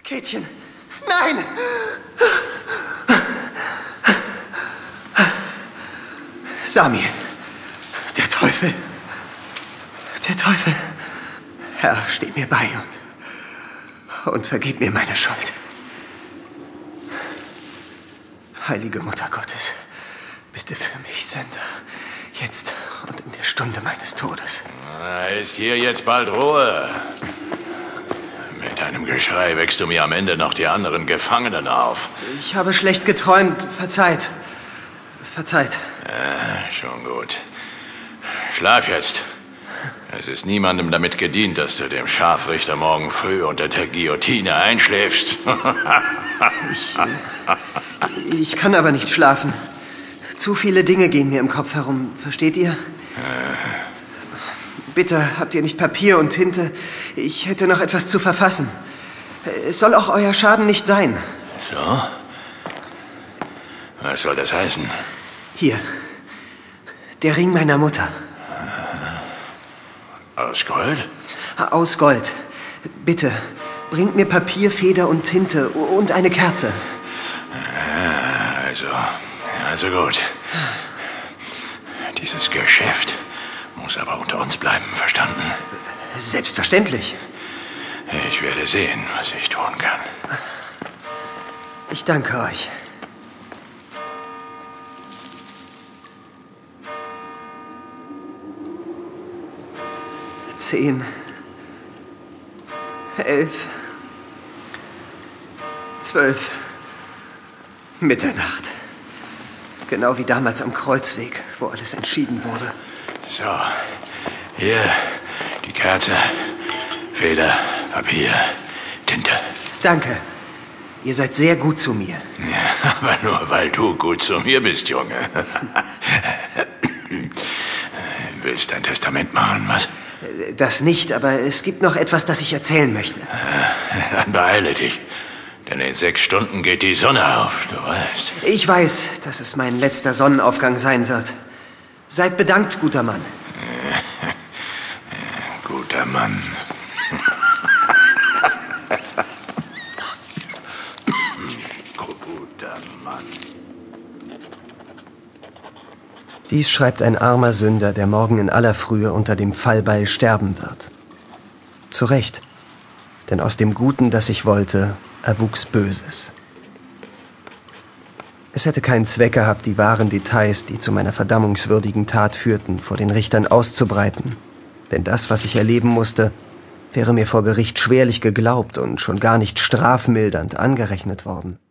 Käthchen, nein! Sami, der Teufel. Der Teufel. Herr, steh mir bei und vergib mir meine Schuld. Heilige Mutter Gottes, bitte für mich Sünder, jetzt und in der Stunde meines Todes. Ist hier jetzt bald Ruhe? Mit deinem Geschrei wächst du mir am Ende noch die anderen Gefangenen auf. Ich habe schlecht geträumt. Verzeiht. Verzeiht. Schon gut. Schlaf jetzt. Es ist niemandem damit gedient, dass du dem Scharfrichter morgen früh unter der Guillotine einschläfst. Ich kann aber nicht schlafen. Zu viele Dinge gehen mir im Kopf herum. Versteht ihr? Bitte, habt ihr nicht Papier und Tinte? Ich hätte noch etwas zu verfassen. Es soll auch euer Schaden nicht sein. So? Was soll das heißen? Hier. Der Ring meiner Mutter. Aus Gold? Aus Gold. Bitte, bringt mir Papier, Feder und Tinte und eine Kerze. Also gut. Dieses Geschäft muss aber unter uns bleiben, verstanden? Selbstverständlich. Ich werde sehen, was ich tun kann. Ich danke euch. Zehn, 11, 12, Mitternacht. Genau wie damals am Kreuzweg, wo alles entschieden wurde. So, hier die Kerze, Feder, Papier, Tinte. Danke. Ihr seid sehr gut zu mir. Ja, aber nur weil du gut zu mir bist, Junge. Willst ein Testament machen, was? Das nicht, aber es gibt noch etwas, das ich erzählen möchte. Dann beeile dich. Denn in 6 Stunden geht die Sonne auf, du weißt. Ich weiß, dass es mein letzter Sonnenaufgang sein wird. Seid bedankt, guter Mann. Guter Mann. Guter Mann. Dies schreibt ein armer Sünder, der morgen in aller Frühe unter dem Fallbeil sterben wird. Zu Recht, denn aus dem Guten, das ich wollte, erwuchs Böses. Es hätte keinen Zweck gehabt, die wahren Details, die zu meiner verdammungswürdigen Tat führten, vor den Richtern auszubreiten. Denn das, was ich erleben musste, wäre mir vor Gericht schwerlich geglaubt und schon gar nicht strafmildernd angerechnet worden.